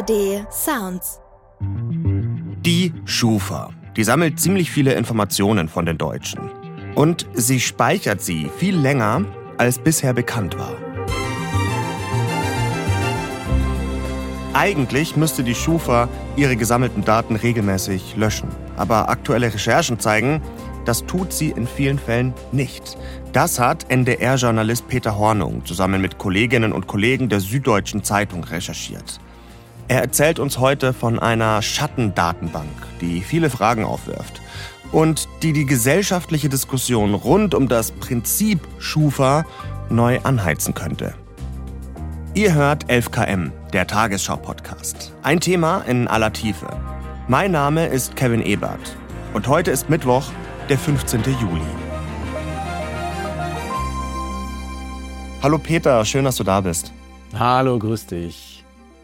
ARD Sounds. Die Schufa. Die sammelt ziemlich viele Informationen von den Deutschen. Und sie speichert sie viel länger, als bisher bekannt war. Eigentlich müsste die Schufa ihre gesammelten Daten regelmäßig löschen. Aber aktuelle Recherchen zeigen, das tut sie in vielen Fällen nicht. Das hat NDR-Journalist Peter Hornung zusammen mit Kolleginnen und Kollegen der Süddeutschen Zeitung recherchiert. Er erzählt uns heute von einer Schattendatenbank, die viele Fragen aufwirft und die gesellschaftliche Diskussion rund um das Prinzip Schufa neu anheizen könnte. Ihr hört 11KM, der Tagesschau-Podcast. Ein Thema in aller Tiefe. Mein Name ist Kevin Ebert und heute ist Mittwoch, der 15. Juli. Hallo Peter, schön, dass du da bist. Hallo, grüß dich.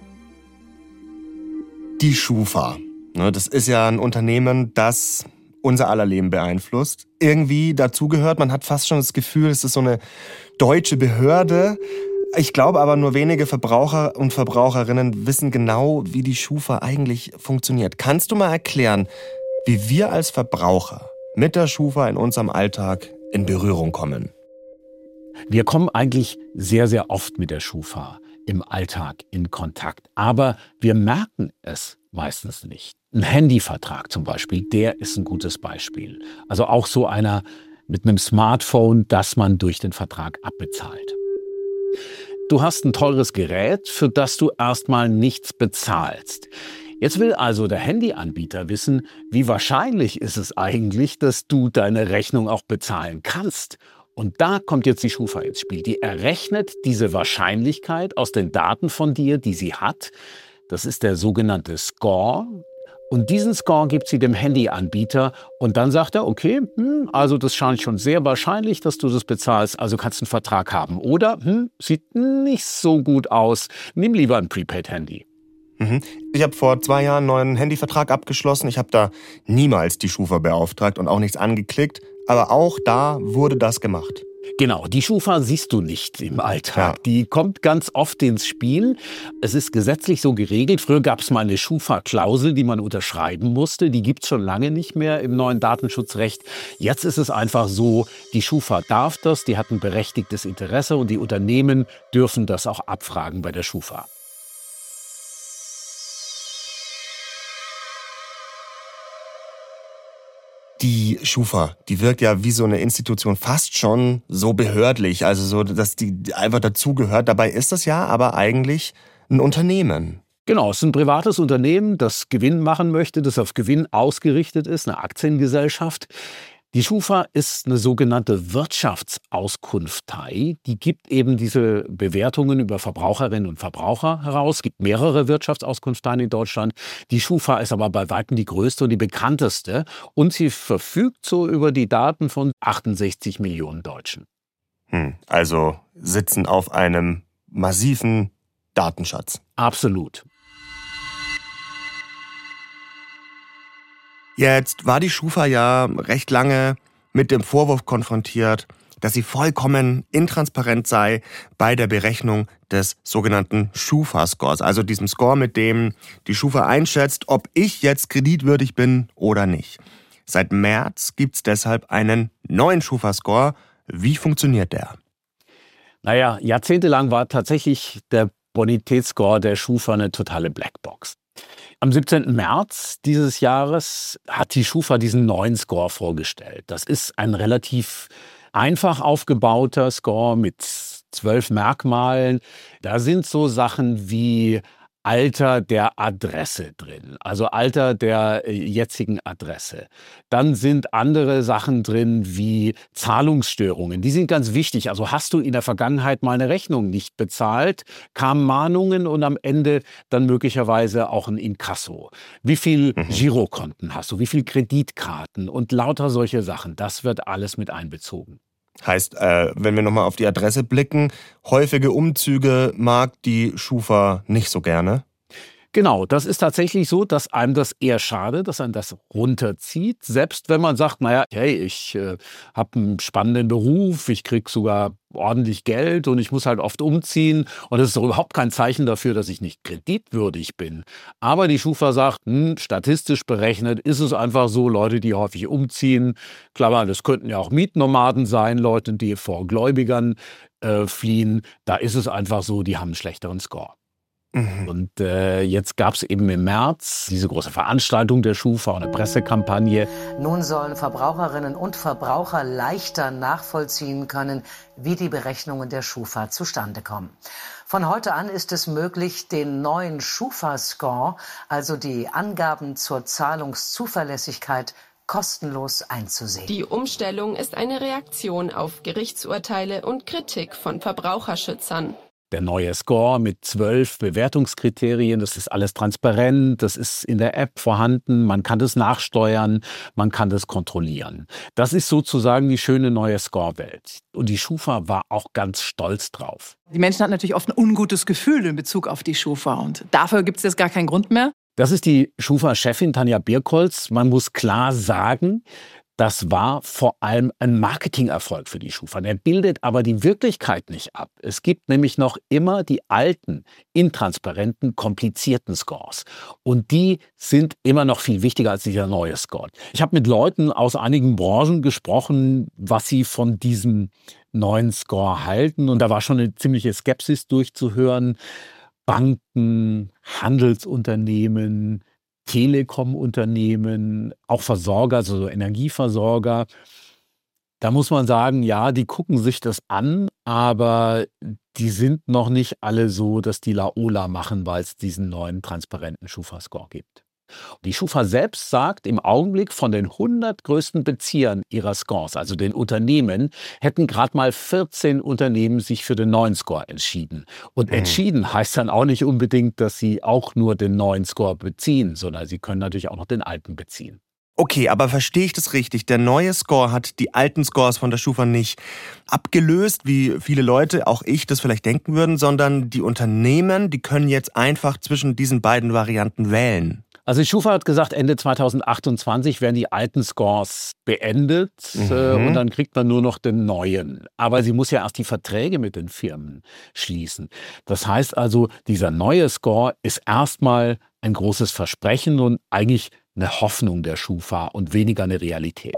Die Schufa, das ist ja ein Unternehmen, das unser aller Leben beeinflusst, irgendwie dazugehört. Man hat fast schon das Gefühl, es ist so eine deutsche Behörde. Ich glaube aber, nur wenige Verbraucher und Verbraucherinnen wissen genau, wie die Schufa eigentlich funktioniert. Kannst du mal erklären, wie wir als Verbraucher mit der Schufa in unserem Alltag in Berührung kommen? Wir kommen eigentlich sehr, sehr oft mit der Schufa im Alltag in Kontakt. Aber wir merken es meistens nicht. Ein Handyvertrag zum Beispiel, der ist ein gutes Beispiel. Also auch so einer mit einem Smartphone, das man durch den Vertrag abbezahlt. Du hast ein teures Gerät, für das du erstmal nichts bezahlst. Jetzt will also der Handyanbieter wissen, wie wahrscheinlich ist es eigentlich, dass du deine Rechnung auch bezahlen kannst. Und da kommt jetzt die Schufa ins Spiel. Die errechnet diese Wahrscheinlichkeit aus den Daten von dir, die sie hat. Das ist der sogenannte Score. Und diesen Score gibt sie dem Handyanbieter und dann sagt er, okay, also das scheint schon sehr wahrscheinlich, dass du das bezahlst, also kannst du einen Vertrag haben. Oder, sieht nicht so gut aus, nimm lieber ein Prepaid-Handy. Ich habe vor 2 Jahren einen neuen Handyvertrag abgeschlossen. Ich habe da niemals die Schufa beauftragt und auch nichts angeklickt. Aber auch da wurde das gemacht. Genau, die Schufa siehst du nicht im Alltag. Ja. Die kommt ganz oft ins Spiel. Es ist gesetzlich so geregelt. Früher gab es mal eine Schufa-Klausel, die man unterschreiben musste. Die gibt es schon lange nicht mehr im neuen Datenschutzrecht. Jetzt ist es einfach so, die Schufa darf das, die hat ein berechtigtes Interesse und die Unternehmen dürfen das auch abfragen bei der Schufa. Die Schufa, die wirkt ja wie so eine Institution, fast schon so behördlich, also so, dass die einfach dazugehört. Dabei ist das ja aber eigentlich ein Unternehmen. Genau, es ist ein privates Unternehmen, das Gewinn machen möchte, das auf Gewinn ausgerichtet ist, eine Aktiengesellschaft. Die Schufa ist eine sogenannte Wirtschaftsauskunftei. Die gibt eben diese Bewertungen über Verbraucherinnen und Verbraucher heraus. Es gibt mehrere Wirtschaftsauskunfteien in Deutschland. Die Schufa ist aber bei weitem die größte und die bekannteste. Und sie verfügt so über die Daten von 68 Millionen Deutschen. Also sitzen auf einem massiven Datenschatz. Absolut. Jetzt war die Schufa ja recht lange mit dem Vorwurf konfrontiert, dass sie vollkommen intransparent sei bei der Berechnung des sogenannten Schufa-Scores, also diesem Score, mit dem die Schufa einschätzt, ob ich jetzt kreditwürdig bin oder nicht. Seit März gibt's deshalb einen neuen Schufa-Score. Wie funktioniert der? Naja, jahrzehntelang war tatsächlich der Bonitätsscore der Schufa eine totale Blackbox. Am 17. März dieses Jahres hat die Schufa diesen neuen Score vorgestellt. Das ist ein relativ einfach aufgebauter Score mit 12 Merkmalen. Da sind so Sachen wie Alter der Adresse drin, also Alter der jetzigen Adresse. Dann sind andere Sachen drin wie Zahlungsstörungen. Die sind ganz wichtig. Also hast du in der Vergangenheit mal eine Rechnung nicht bezahlt, kamen Mahnungen und am Ende dann möglicherweise auch ein Inkasso. Wie viel Girokonten hast du? Wie viel Kreditkarten? Und lauter solche Sachen. Das wird alles mit einbezogen. Heißt, wenn wir nochmal auf die Adresse blicken, häufige Umzüge mag die Schufa nicht so gerne? Genau, das ist tatsächlich so, dass einem das eher schadet, dass einem das runterzieht. Selbst wenn man sagt, naja, hey, ich habe einen spannenden Beruf, ich kriege sogar ordentlich Geld und ich muss halt oft umziehen. Und das ist doch überhaupt kein Zeichen dafür, dass ich nicht kreditwürdig bin. Aber die Schufa sagt, statistisch berechnet ist es einfach so, Leute, die häufig umziehen, Klammer, das könnten ja auch Mietnomaden sein, Leute, die vor Gläubigern fliehen. Da ist es einfach so, die haben einen schlechteren Score. Und jetzt gab es eben im März diese große Veranstaltung der Schufa und eine Pressekampagne. Nun sollen Verbraucherinnen und Verbraucher leichter nachvollziehen können, wie die Berechnungen der Schufa zustande kommen. Von heute an ist es möglich, den neuen Schufa-Score, also die Angaben zur Zahlungszuverlässigkeit, kostenlos einzusehen. Die Umstellung ist eine Reaktion auf Gerichtsurteile und Kritik von Verbraucherschützern. Der neue Score mit 12 Bewertungskriterien, das ist alles transparent, das ist in der App vorhanden, man kann das nachsteuern, man kann das kontrollieren. Das ist sozusagen die schöne neue Score-Welt. Und die Schufa war auch ganz stolz drauf. Die Menschen hatten natürlich oft ein ungutes Gefühl in Bezug auf die Schufa und dafür gibt es jetzt gar keinen Grund mehr. Das ist die Schufa-Chefin Tanja Birkholz. Man muss klar sagen, das war vor allem ein Marketingerfolg für die Schufa. Der bildet aber die Wirklichkeit nicht ab. Es gibt nämlich noch immer die alten, intransparenten, komplizierten Scores. Und die sind immer noch viel wichtiger als dieser neue Score. Ich habe mit Leuten aus einigen Branchen gesprochen, was sie von diesem neuen Score halten. Und da war schon eine ziemliche Skepsis durchzuhören. Banken, Handelsunternehmen, Telekom-Unternehmen, auch Versorger, also so Energieversorger. Da muss man sagen, ja, die gucken sich das an, aber die sind noch nicht alle so, dass die Laola machen, weil es diesen neuen transparenten Schufa-Score gibt. Die Schufa selbst sagt, im Augenblick von den 100 größten Beziehern ihrer Scores, also den Unternehmen, hätten gerade mal 14 Unternehmen sich für den neuen Score entschieden. Und entschieden heißt dann auch nicht unbedingt, dass sie auch nur den neuen Score beziehen, sondern sie können natürlich auch noch den alten beziehen. Okay, aber verstehe ich das richtig? Der neue Score hat die alten Scores von der Schufa nicht abgelöst, wie viele Leute, auch ich, das vielleicht denken würden, sondern die Unternehmen, die können jetzt einfach zwischen diesen beiden Varianten wählen. Also die Schufa hat gesagt, Ende 2028 werden die alten Scores beendet und dann kriegt man nur noch den neuen. Aber sie muss ja erst die Verträge mit den Firmen schließen. Das heißt also, dieser neue Score ist erstmal ein großes Versprechen und eigentlich eine Hoffnung der Schufa und weniger eine Realität.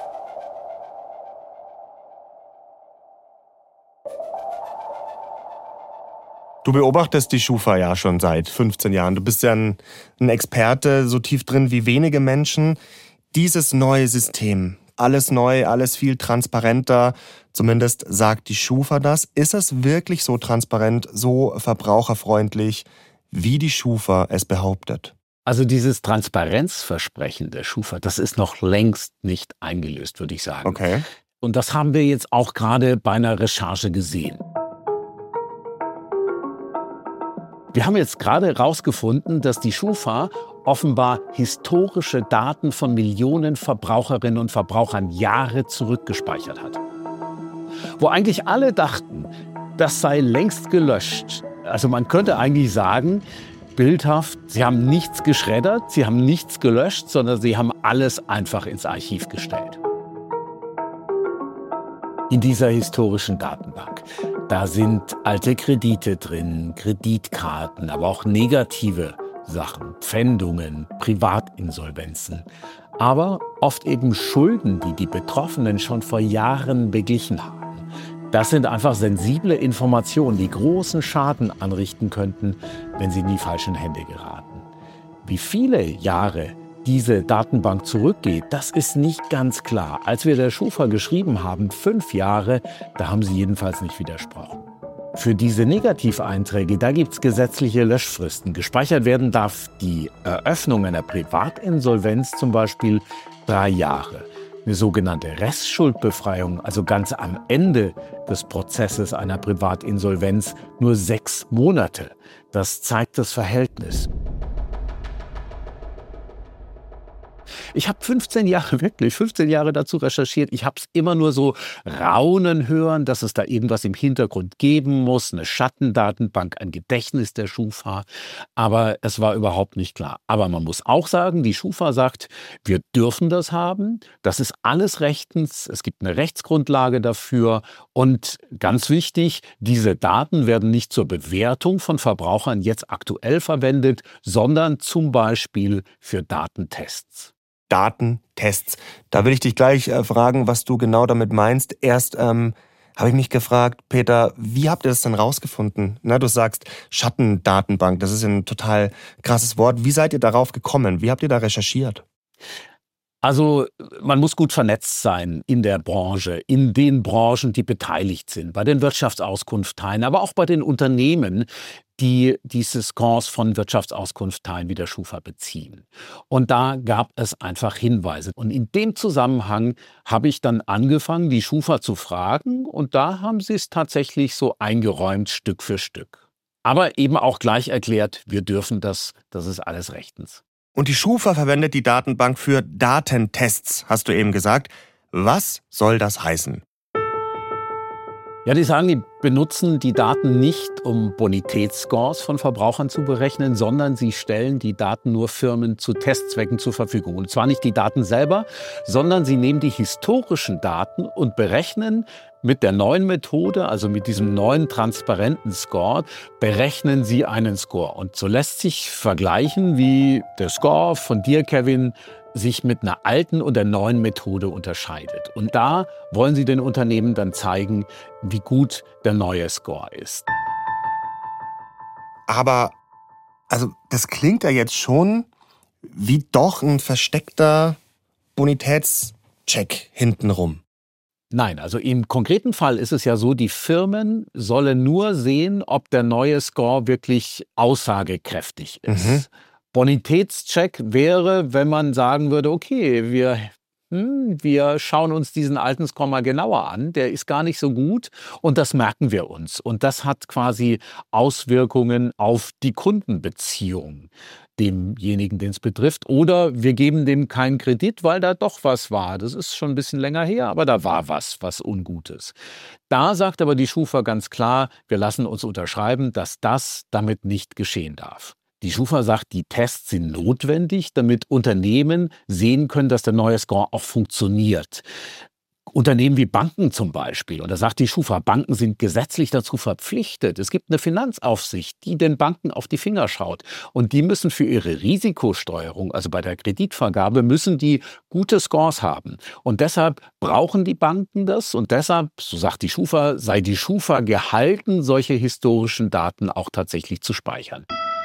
Du beobachtest die Schufa ja schon seit 15 Jahren. Du bist ja ein Experte, so tief drin wie wenige Menschen. Dieses neue System, alles neu, alles viel transparenter, zumindest sagt die Schufa das. Ist es wirklich so transparent, so verbraucherfreundlich, wie die Schufa es behauptet? Also dieses Transparenzversprechen der Schufa, das ist noch längst nicht eingelöst, würde ich sagen. Okay. Und das haben wir jetzt auch gerade bei einer Recherche gesehen. Wir haben jetzt gerade herausgefunden, dass die Schufa offenbar historische Daten von Millionen Verbraucherinnen und Verbrauchern Jahre zurückgespeichert hat. Wo eigentlich alle dachten, das sei längst gelöscht. Also man könnte eigentlich sagen, bildhaft, sie haben nichts geschreddert, sie haben nichts gelöscht, sondern sie haben alles einfach ins Archiv gestellt. In dieser historischen Datenbank, da sind alte Kredite drin, Kreditkarten, aber auch negative Sachen, Pfändungen, Privatinsolvenzen. Aber oft eben Schulden, die die Betroffenen schon vor Jahren beglichen haben. Das sind einfach sensible Informationen, die großen Schaden anrichten könnten, wenn sie in die falschen Hände geraten. Wie viele Jahre diese Datenbank zurückgeht, das ist nicht ganz klar. Als wir der Schufa geschrieben haben, 5 Jahre, da haben sie jedenfalls nicht widersprochen. Für diese Negativeinträge, da gibt es gesetzliche Löschfristen. Gespeichert werden darf die Eröffnung einer Privatinsolvenz zum Beispiel 3 Jahre. Eine sogenannte Restschuldbefreiung, also ganz am Ende des Prozesses einer Privatinsolvenz, nur 6 Monate. Das zeigt das Verhältnis. Ich habe 15 Jahre dazu recherchiert. Ich habe es immer nur so raunen hören, dass es da irgendwas im Hintergrund geben muss, eine Schattendatenbank, ein Gedächtnis der Schufa. Aber es war überhaupt nicht klar. Aber man muss auch sagen, die Schufa sagt, wir dürfen das haben. Das ist alles rechtens. Es gibt eine Rechtsgrundlage dafür. Und ganz wichtig, diese Daten werden nicht zur Bewertung von Verbrauchern jetzt aktuell verwendet, sondern zum Beispiel für Datentests. Datentests. Da will ich dich gleich fragen, was du genau damit meinst. Erst habe ich mich gefragt, Peter, wie habt ihr das denn rausgefunden? Na, du sagst Schattendatenbank, das ist ein total krasses Wort. Wie seid ihr darauf gekommen? Wie habt ihr da recherchiert? Also man muss gut vernetzt sein in der Branche, in den Branchen, die beteiligt sind, bei den Wirtschaftsauskunftsteilen, aber auch bei den Unternehmen, die diese Scores von Wirtschaftsauskunftsteilen wie der Schufa beziehen. Und da gab es einfach Hinweise. Und in dem Zusammenhang habe ich dann angefangen, die Schufa zu fragen. Und da haben sie es tatsächlich so eingeräumt, Stück für Stück. Aber eben auch gleich erklärt, wir dürfen das ist alles rechtens. Und die Schufa verwendet die Datenbank für Datentests, hast du eben gesagt. Was soll das heißen? Ja, die sagen, die benutzen die Daten nicht, um Bonitätsscores von Verbrauchern zu berechnen, sondern sie stellen die Daten nur Firmen zu Testzwecken zur Verfügung. Und zwar nicht die Daten selber, sondern sie nehmen die historischen Daten und berechnen mit der neuen Methode, also mit diesem neuen transparenten Score, berechnen sie einen Score. Und so lässt sich vergleichen, wie der Score von dir, Kevin, sich mit einer alten und der neuen Methode unterscheidet. Und da wollen sie den Unternehmen dann zeigen, wie gut der neue Score ist. Aber, also das klingt ja jetzt schon wie doch ein versteckter Bonitätscheck hintenrum. Nein, also im konkreten Fall ist es ja so, die Firmen sollen nur sehen, ob der neue Score wirklich aussagekräftig ist. Bonitätscheck wäre, wenn man sagen würde, okay, wir schauen uns diesen alten Score mal genauer an, der ist gar nicht so gut und das merken wir uns. Und das hat quasi Auswirkungen auf die Kundenbeziehung demjenigen, den es betrifft. Oder wir geben dem keinen Kredit, weil da doch was war. Das ist schon ein bisschen länger her, aber da war was Ungutes. Da sagt aber die Schufa ganz klar, wir lassen uns unterschreiben, dass das damit nicht geschehen darf. Die Schufa sagt, die Tests sind notwendig, damit Unternehmen sehen können, dass der neue Score auch funktioniert. Unternehmen wie Banken zum Beispiel. Und da sagt die Schufa, Banken sind gesetzlich dazu verpflichtet. Es gibt eine Finanzaufsicht, die den Banken auf die Finger schaut. Und die müssen für ihre Risikosteuerung, also bei der Kreditvergabe, müssen die gute Scores haben. Und deshalb brauchen die Banken das. Und deshalb, so sagt die Schufa, sei die Schufa gehalten, solche historischen Daten auch tatsächlich zu speichern.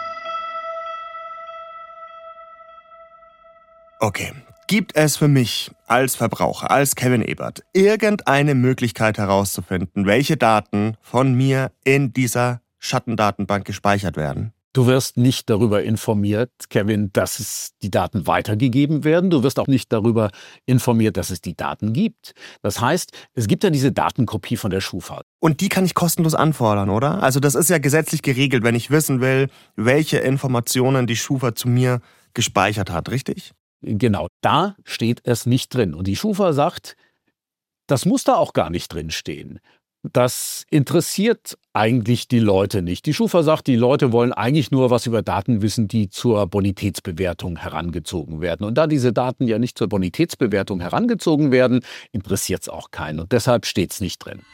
Okay, gibt es für mich als Verbraucher, als Kevin Ebert, irgendeine Möglichkeit herauszufinden, welche Daten von mir in dieser Schattendatenbank gespeichert werden? Du wirst nicht darüber informiert, Kevin, dass es die Daten weitergegeben werden. Du wirst auch nicht darüber informiert, dass es die Daten gibt. Das heißt, es gibt ja diese Datenkopie von der Schufa. Und die kann ich kostenlos anfordern, oder? Also das ist ja gesetzlich geregelt, wenn ich wissen will, welche Informationen die Schufa zu mir gespeichert hat, richtig? Genau, da steht es nicht drin. Und die Schufa sagt, das muss da auch gar nicht drin stehen. Das interessiert eigentlich die Leute nicht. Die Schufa sagt, die Leute wollen eigentlich nur was über Daten wissen, die zur Bonitätsbewertung herangezogen werden. Und da diese Daten ja nicht zur Bonitätsbewertung herangezogen werden, interessiert es auch keinen. Und deshalb steht es nicht drin.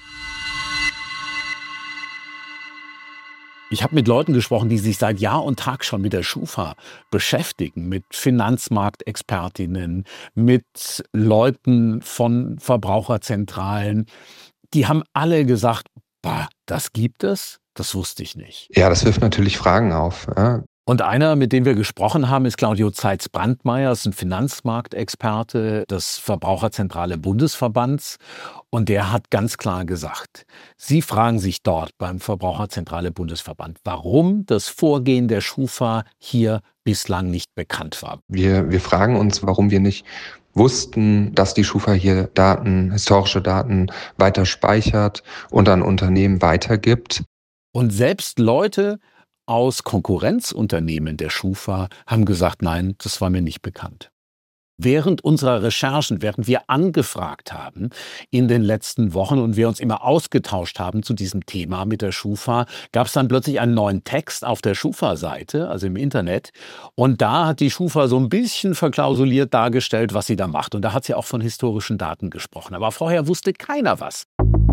Ich habe mit Leuten gesprochen, die sich seit Jahr und Tag schon mit der Schufa beschäftigen, mit Finanzmarktexpertinnen, mit Leuten von Verbraucherzentralen. Die haben alle gesagt, bah, das gibt es? Das wusste ich nicht. Ja, das wirft natürlich Fragen auf. Ja. Und einer, mit dem wir gesprochen haben, ist Claudio Zeitz-Brandmeier, ist ein Finanzmarktexperte des Verbraucherzentrale Bundesverbands. Und der hat ganz klar gesagt, Sie fragen sich dort beim Verbraucherzentrale Bundesverband, warum das Vorgehen der Schufa hier bislang nicht bekannt war. Wir fragen uns, warum wir nicht wussten, dass die Schufa hier historische Daten weiter speichert und an Unternehmen weitergibt. Und selbst Leute aus Konkurrenzunternehmen der Schufa haben gesagt, nein, das war mir nicht bekannt. Während unserer Recherchen, während wir angefragt haben in den letzten Wochen und wir uns immer ausgetauscht haben zu diesem Thema mit der Schufa, gab es dann plötzlich einen neuen Text auf der Schufa-Seite, also im Internet. Und da hat die Schufa so ein bisschen verklausuliert dargestellt, was sie da macht. Und da hat sie auch von historischen Daten gesprochen. Aber vorher wusste keiner was.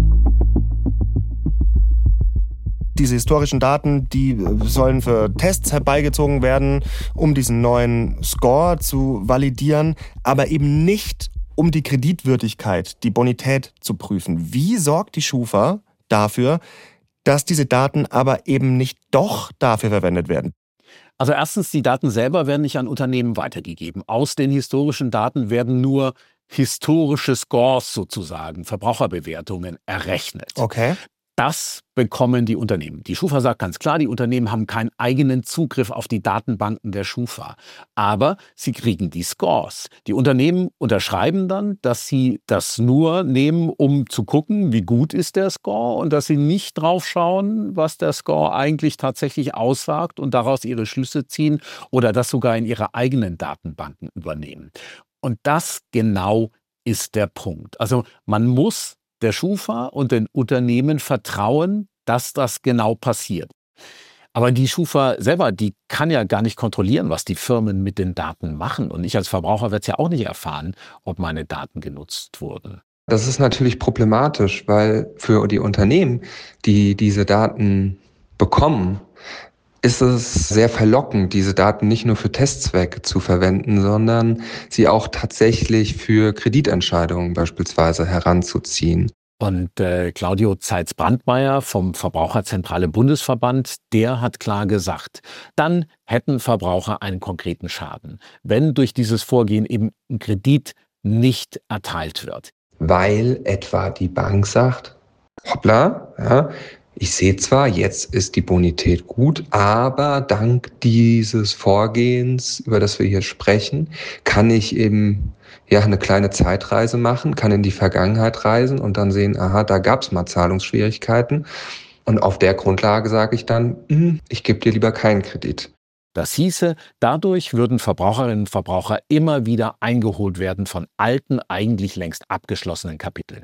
Diese historischen Daten, die sollen für Tests herbeigezogen werden, um diesen neuen Score zu validieren, aber eben nicht, um die Kreditwürdigkeit, die Bonität zu prüfen. Wie sorgt die Schufa dafür, dass diese Daten aber eben nicht doch dafür verwendet werden? Also erstens, die Daten selber werden nicht an Unternehmen weitergegeben. Aus den historischen Daten werden nur historische Scores sozusagen, Verbraucherbewertungen errechnet. Okay. Das bekommen die Unternehmen. Die Schufa sagt ganz klar, die Unternehmen haben keinen eigenen Zugriff auf die Datenbanken der Schufa. Aber sie kriegen die Scores. Die Unternehmen unterschreiben dann, dass sie das nur nehmen, um zu gucken, wie gut ist der Score und dass sie nicht drauf schauen, was der Score eigentlich tatsächlich aussagt und daraus ihre Schlüsse ziehen oder das sogar in ihre eigenen Datenbanken übernehmen. Und das genau ist der Punkt. Also man muss der Schufa und den Unternehmen vertrauen, dass das genau passiert. Aber die Schufa selber, die kann ja gar nicht kontrollieren, was die Firmen mit den Daten machen. Und ich als Verbraucher werde es ja auch nicht erfahren, ob meine Daten genutzt wurden. Das ist natürlich problematisch, weil für die Unternehmen, die diese Daten bekommen, ist es sehr verlockend, diese Daten nicht nur für Testzwecke zu verwenden, sondern sie auch tatsächlich für Kreditentscheidungen beispielsweise heranzuziehen. Und Claudio Zeitz-Brandmeier vom Verbraucherzentrale Bundesverband, der hat klar gesagt, dann hätten Verbraucher einen konkreten Schaden, wenn durch dieses Vorgehen eben ein Kredit nicht erteilt wird. Weil etwa die Bank sagt, hoppla, ja, ich sehe zwar, jetzt ist die Bonität gut, aber dank dieses Vorgehens, über das wir hier sprechen, kann ich eben eine kleine Zeitreise machen, kann in die Vergangenheit reisen und dann sehen, aha, da gab es mal Zahlungsschwierigkeiten. Und auf der Grundlage sage ich dann, ich gebe dir lieber keinen Kredit. Das hieße, dadurch würden Verbraucherinnen und Verbraucher immer wieder eingeholt werden von alten, eigentlich längst abgeschlossenen Kapiteln.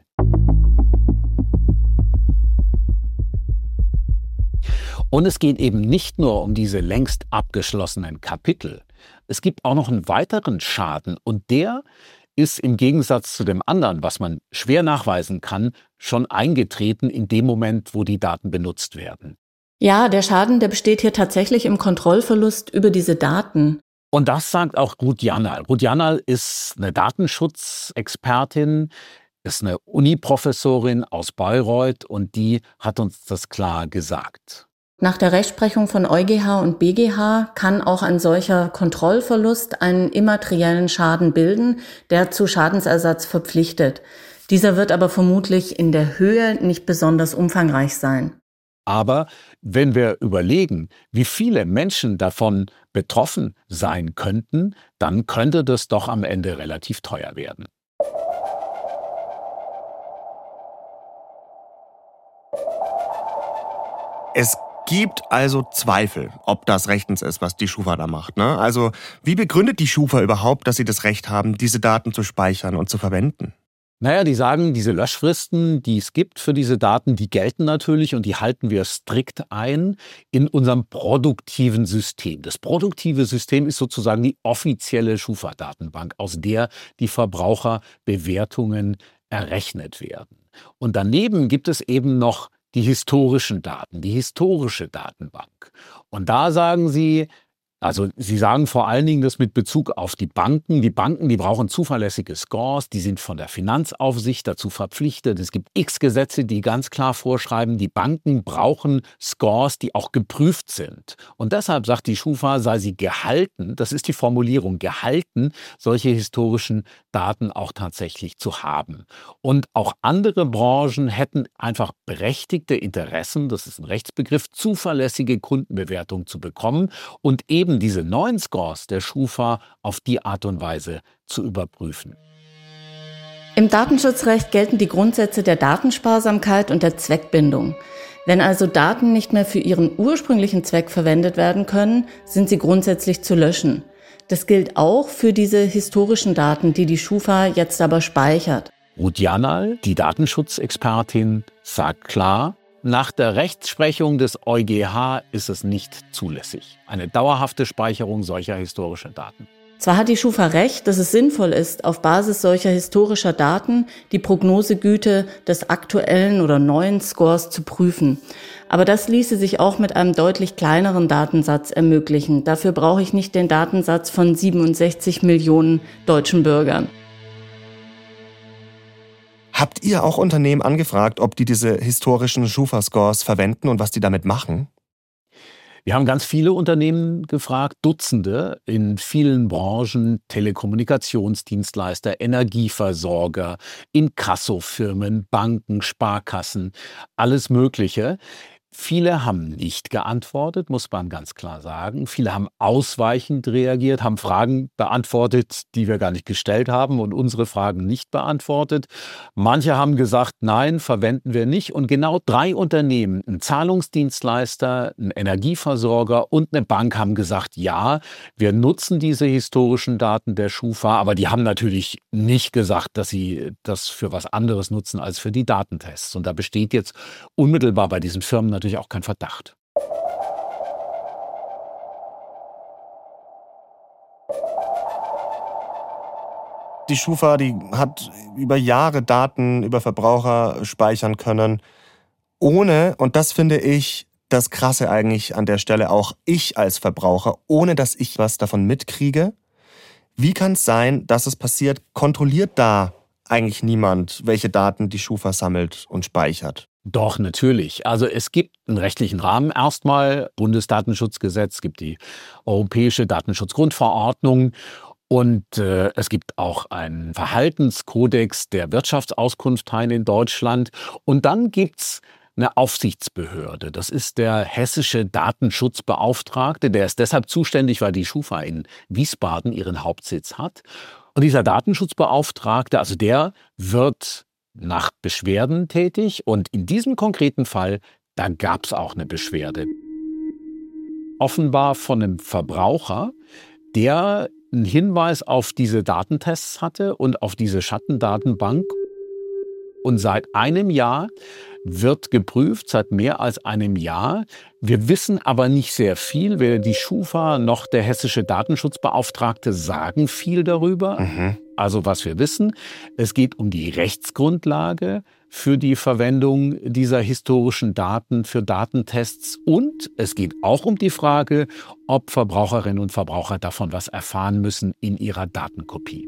Und es geht eben nicht nur um diese längst abgeschlossenen Kapitel. Es gibt auch noch einen weiteren Schaden und der ist im Gegensatz zu dem anderen, was man schwer nachweisen kann, schon eingetreten in dem Moment, wo die Daten benutzt werden. Ja, der Schaden, der besteht hier tatsächlich im Kontrollverlust über diese Daten. Und das sagt auch Ruth Jannal. Ruth Jannal ist eine Datenschutzexpertin, ist eine Uni-Professorin aus Bayreuth und die hat uns das klar gesagt. Nach der Rechtsprechung von EuGH und BGH kann auch ein solcher Kontrollverlust einen immateriellen Schaden bilden, der zu Schadensersatz verpflichtet. Dieser wird aber vermutlich in der Höhe nicht besonders umfangreich sein. Aber wenn wir überlegen, wie viele Menschen davon betroffen sein könnten, dann könnte das doch am Ende relativ teuer werden. Es gibt also Zweifel, ob das rechtens ist, was die Schufa da macht, ne? Also, wie begründet die Schufa überhaupt, dass sie das Recht haben, diese Daten zu speichern und zu verwenden? Naja, die sagen, diese Löschfristen, die es gibt für diese Daten, die gelten natürlich und die halten wir strikt ein in unserem produktiven System. Das produktive System ist sozusagen die offizielle Schufa-Datenbank, aus der die Verbraucherbewertungen errechnet werden. Und daneben gibt es eben noch die historischen Daten, die historische Datenbank. Und da sagen sie, also sie sagen vor allen Dingen das mit Bezug auf die Banken. Die Banken, die brauchen zuverlässige Scores, die sind von der Finanzaufsicht dazu verpflichtet. Es gibt X Gesetze, die ganz klar vorschreiben, die Banken brauchen Scores, die auch geprüft sind. Und deshalb sagt die Schufa, sei sie gehalten, das ist die Formulierung, gehalten, solche historischen Daten auch tatsächlich zu haben. Und auch andere Branchen hätten einfach berechtigte Interessen, das ist ein Rechtsbegriff, zuverlässige Kundenbewertung zu bekommen und eben diese neuen Scores der Schufa auf die Art und Weise zu überprüfen. Im Datenschutzrecht gelten die Grundsätze der Datensparsamkeit und der Zweckbindung. Wenn also Daten nicht mehr für ihren ursprünglichen Zweck verwendet werden können, sind sie grundsätzlich zu löschen. Das gilt auch für diese historischen Daten, die die Schufa jetzt aber speichert. Ruth Janal, die Datenschutzexpertin, sagt klar, nach der Rechtsprechung des EuGH ist es nicht zulässig. Eine dauerhafte Speicherung solcher historischen Daten. Zwar hat die Schufa recht, dass es sinnvoll ist, auf Basis solcher historischer Daten die Prognosegüte des aktuellen oder neuen Scores zu prüfen. Aber das ließe sich auch mit einem deutlich kleineren Datensatz ermöglichen. Dafür brauche ich nicht den Datensatz von 67 Millionen deutschen Bürgern. Habt ihr auch Unternehmen angefragt, ob die diese historischen Schufa-Scores verwenden und was die damit machen? Wir haben ganz viele Unternehmen gefragt, Dutzende in vielen Branchen, Telekommunikationsdienstleister, Energieversorger, Inkassofirmen, Banken, Sparkassen, alles Mögliche. Viele haben nicht geantwortet, muss man ganz klar sagen. Viele haben ausweichend reagiert, haben Fragen beantwortet, die wir gar nicht gestellt haben und unsere Fragen nicht beantwortet. Manche haben gesagt, nein, verwenden wir nicht. Und genau 3 Unternehmen, ein Zahlungsdienstleister, ein Energieversorger und eine Bank haben gesagt, ja, wir nutzen diese historischen Daten der Schufa, aber die haben natürlich nicht gesagt, dass sie das für was anderes nutzen als für die Datentests. Und da besteht jetzt unmittelbar bei diesen Firmen natürlich auch kein Verdacht. Die Schufa, die hat über Jahre Daten über Verbraucher speichern können, ohne, und das finde ich das Krasse eigentlich an der Stelle, auch ich als Verbraucher, ohne dass ich was davon mitkriege. Wie kann es sein, dass es passiert? Kontrolliert da eigentlich niemand, welche Daten die Schufa sammelt und speichert? Doch, natürlich. Also es gibt einen rechtlichen Rahmen erstmal, Bundesdatenschutzgesetz, es gibt die Europäische Datenschutzgrundverordnung und es gibt auch einen Verhaltenskodex der Wirtschaftsauskunfteien in Deutschland. Und dann gibt's eine Aufsichtsbehörde. Das ist der hessische Datenschutzbeauftragte. Der ist deshalb zuständig, weil die Schufa in Wiesbaden ihren Hauptsitz hat. Und dieser Datenschutzbeauftragte, also der wird nach Beschwerden tätig. Und in diesem konkreten Fall, da gab es auch eine Beschwerde. Offenbar von einem Verbraucher, der einen Hinweis auf diese Datentests hatte und auf diese Schattendatenbank. Und seit einem Jahr wird geprüft, seit mehr als einem Jahr. Wir wissen aber nicht sehr viel. Weder die Schufa noch der hessische Datenschutzbeauftragte sagen viel darüber. Also was wir wissen, es geht um die Rechtsgrundlage für die Verwendung dieser historischen Daten für Datentests. Und es geht auch um die Frage, ob Verbraucherinnen und Verbraucher davon was erfahren müssen in ihrer Datenkopie.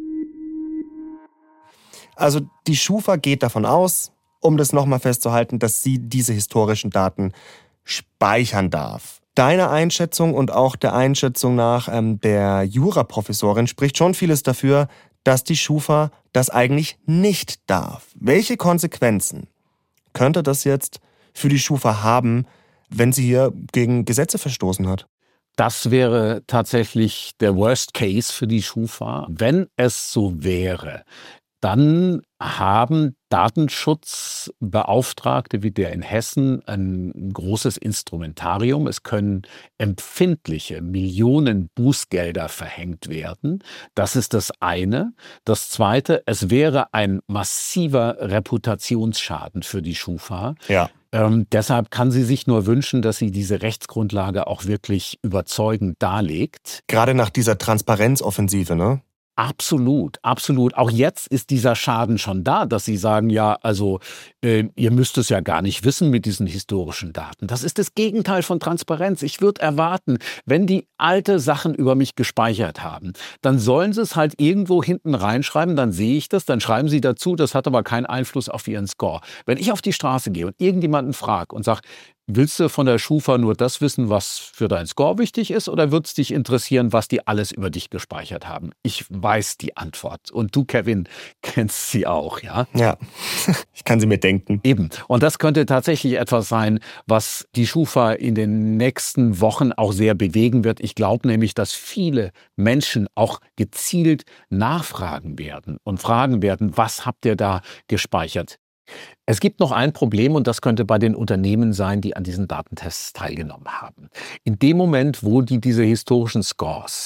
Also die Schufa geht davon aus, um das nochmal festzuhalten, dass sie diese historischen Daten speichern darf. Deiner Einschätzung und auch der Einschätzung nach der Juraprofessorin spricht schon vieles dafür, dass die Schufa das eigentlich nicht darf. Welche Konsequenzen könnte das jetzt für die Schufa haben, wenn sie hier gegen Gesetze verstoßen hat? Das wäre tatsächlich der Worst Case für die Schufa. Wenn es so wäre, dann haben Datenschutzbeauftragte wie der in Hessen ein großes Instrumentarium. Es können empfindliche Millionen Bußgelder verhängt werden. Das ist das eine. Das zweite, es wäre ein massiver Reputationsschaden für die Schufa. Ja. Deshalb kann sie sich nur wünschen, dass sie diese Rechtsgrundlage auch wirklich überzeugend darlegt. Gerade nach dieser Transparenzoffensive, ne? Absolut, absolut. Auch jetzt ist dieser Schaden schon da, dass Sie sagen, ja, also ihr müsst es ja gar nicht wissen mit diesen historischen Daten. Das ist das Gegenteil von Transparenz. Ich würde erwarten, wenn die alte Sachen über mich gespeichert haben, dann sollen sie es halt irgendwo hinten reinschreiben, dann sehe ich das, dann schreiben sie dazu, das hat aber keinen Einfluss auf ihren Score. Wenn ich auf die Straße gehe und irgendjemanden frage und sage, willst du von der Schufa nur das wissen, was für deinen Score wichtig ist, oder würde es dich interessieren, was die alles über dich gespeichert haben? Ich weiß die Antwort. Und du, Kevin, kennst sie auch, ja? Ja, ich kann sie mir denken. Eben. Und das könnte tatsächlich etwas sein, was die Schufa in den nächsten Wochen auch sehr bewegen wird. Ich glaube nämlich, dass viele Menschen auch gezielt nachfragen werden und fragen werden, was habt ihr da gespeichert? Es gibt noch ein Problem und das könnte bei den Unternehmen sein, die an diesen Datentests teilgenommen haben. In dem Moment, wo die diese historischen Scores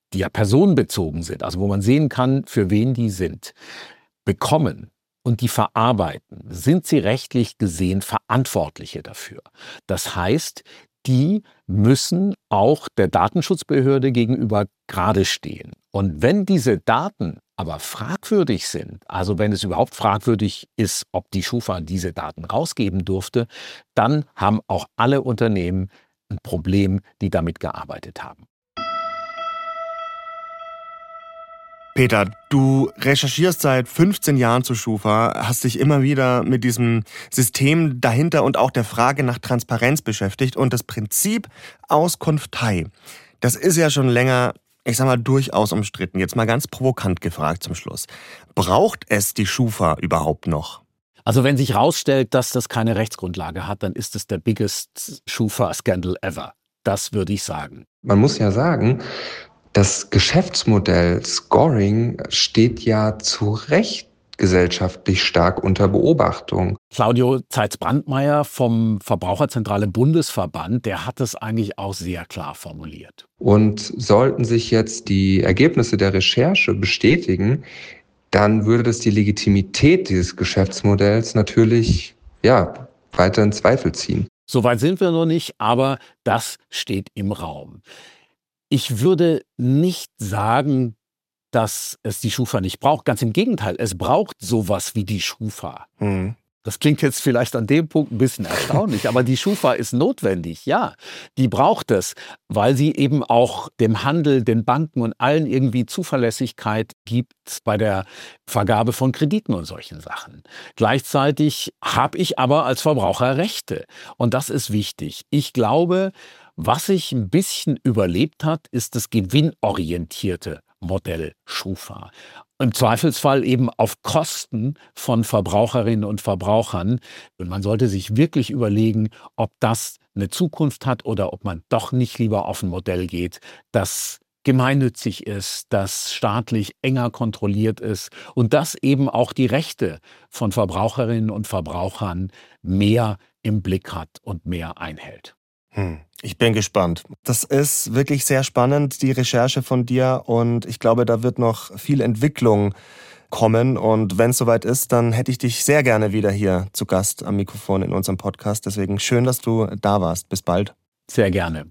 die ja personenbezogen sind, also wo man sehen kann, für wen die sind, bekommen und die verarbeiten, sind sie rechtlich gesehen Verantwortliche dafür. Das heißt, die müssen auch der Datenschutzbehörde gegenüber gerade stehen. Und wenn diese Daten aber fragwürdig sind, also wenn es überhaupt fragwürdig ist, ob die Schufa diese Daten rausgeben durfte, dann haben auch alle Unternehmen ein Problem, die damit gearbeitet haben. Peter, du recherchierst seit 15 Jahren zu Schufa, hast dich immer wieder mit diesem System dahinter und auch der Frage nach Transparenz beschäftigt. Und das Prinzip Auskunftei, das ist ja schon länger, ich sag mal, durchaus umstritten. Jetzt mal ganz provokant gefragt zum Schluss. Braucht es die Schufa überhaupt noch? Also wenn sich herausstellt, dass das keine Rechtsgrundlage hat, dann ist es der biggest Schufa-Scandal ever. Das würde ich sagen. Man muss ja sagen, das Geschäftsmodell Scoring steht ja zu Recht gesellschaftlich stark unter Beobachtung. Claudio Zeitz-Brandmeier vom Verbraucherzentrale Bundesverband, der hat es eigentlich auch sehr klar formuliert. Und sollten sich jetzt die Ergebnisse der Recherche bestätigen, dann würde das die Legitimität dieses Geschäftsmodells natürlich weiter in Zweifel ziehen. Soweit sind wir noch nicht, aber das steht im Raum. Ich würde nicht sagen, dass es die Schufa nicht braucht. Ganz im Gegenteil, es braucht sowas wie die Schufa. Das klingt jetzt vielleicht an dem Punkt ein bisschen erstaunlich, aber die Schufa ist notwendig, ja. Die braucht es, weil sie eben auch dem Handel, den Banken und allen irgendwie Zuverlässigkeit gibt bei der Vergabe von Krediten und solchen Sachen. Gleichzeitig habe ich aber als Verbraucher Rechte und das ist wichtig. Ich glaube, was sich ein bisschen überlebt hat, ist das gewinnorientierte Modell Schufa. Im Zweifelsfall eben auf Kosten von Verbraucherinnen und Verbrauchern. Und man sollte sich wirklich überlegen, ob das eine Zukunft hat oder ob man doch nicht lieber auf ein Modell geht, das gemeinnützig ist, das staatlich enger kontrolliert ist und das eben auch die Rechte von Verbraucherinnen und Verbrauchern mehr im Blick hat und mehr einhält. Ich bin gespannt. Das ist wirklich sehr spannend, die Recherche von dir. Und ich glaube, da wird noch viel Entwicklung kommen. Und wenn es soweit ist, dann hätte ich dich sehr gerne wieder hier zu Gast am Mikrofon in unserem Podcast. Deswegen schön, dass du da warst. Bis bald. Sehr gerne.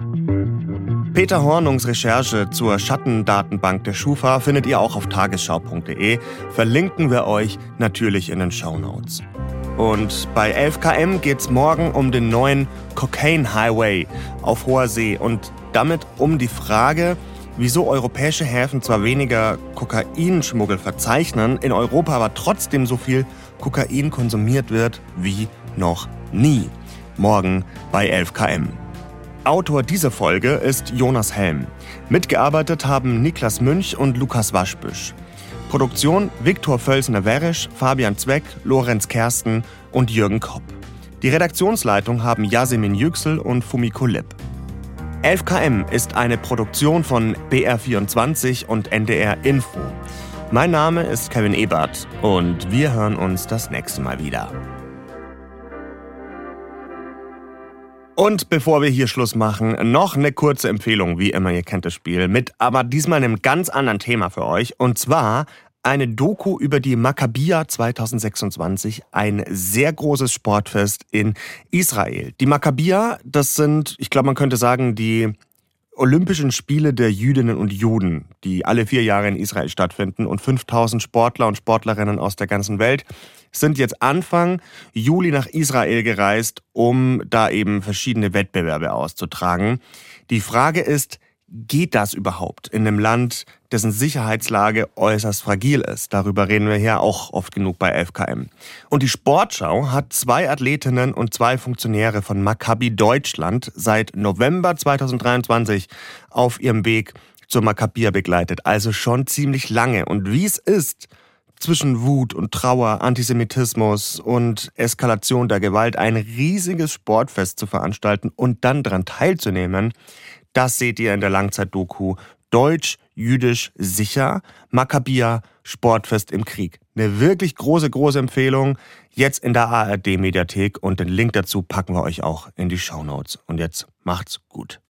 Peter Hornungs Recherche zur Schattendatenbank der Schufa findet ihr auch auf tagesschau.de. Verlinken wir euch natürlich in den Shownotes. Und bei 11 km geht's morgen um den neuen Cocaine Highway auf hoher See und damit um die Frage, wieso europäische Häfen zwar weniger Kokainschmuggel verzeichnen, in Europa aber trotzdem so viel Kokain konsumiert wird wie noch nie. Morgen bei 11 km. Autor dieser Folge ist Jonas Helm. Mitgearbeitet haben Niklas Münch und Lukas Waschbüsch. Produktion Viktor Völsner-Weresch, Fabian Zweck, Lorenz Kersten und Jürgen Kopp. Die Redaktionsleitung haben Yasemin Yüksel und Fumiko Lipp. 11 km ist eine Produktion von BR24 und NDR Info. Mein Name ist Kevin Ebert und wir hören uns das nächste Mal wieder. Und bevor wir hier Schluss machen, noch eine kurze Empfehlung, wie immer, ihr kennt das Spiel, mit aber diesmal einem ganz anderen Thema für euch. Und zwar eine Doku über die Makkabia 2026, ein sehr großes Sportfest in Israel. Die Makkabia, das sind, ich glaube, man könnte sagen, die Olympischen Spiele der Jüdinnen und Juden, die alle 4 Jahre in Israel stattfinden. Und 5000 Sportler und Sportlerinnen aus der ganzen Welt sind jetzt Anfang Juli nach Israel gereist, um da eben verschiedene Wettbewerbe auszutragen. Die Frage ist, geht das überhaupt in einem Land, dessen Sicherheitslage äußerst fragil ist? Darüber reden wir hier auch oft genug bei 11 km. Und die Sportschau hat 2 Athletinnen und 2 Funktionäre von Maccabi Deutschland seit November 2023 auf ihrem Weg zur Makkabia begleitet. Also schon ziemlich lange. Und wie es ist, zwischen Wut und Trauer, Antisemitismus und Eskalation der Gewalt ein riesiges Sportfest zu veranstalten und dann daran teilzunehmen, das seht ihr in der Langzeit-Doku Deutsch, Jüdisch, sicher, Makkabia, Sportfest im Krieg. Eine wirklich große Empfehlung, jetzt in der ARD-Mediathek und den Link dazu packen wir euch auch in die Shownotes. Und jetzt macht's gut.